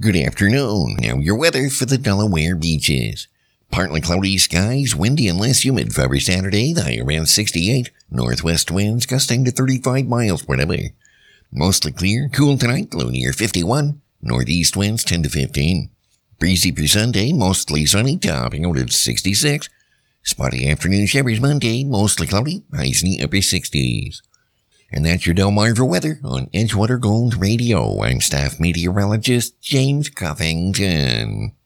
Good afternoon. Now your weather for the Delaware beaches. Partly cloudy skies, windy and less humid for every Saturday, the high around 68. Northwest winds gusting to 35 miles per hour. Mostly clear, cool tonight, low near 51. Northeast winds 10 to 15. Breezy for Sunday, mostly sunny, topping out at 66. Spotty afternoon showers Monday, mostly cloudy, highs in the upper 60s. And that's your Delmarva weather on Edgewater Gold Radio. I'm staff meteorologist James Covington.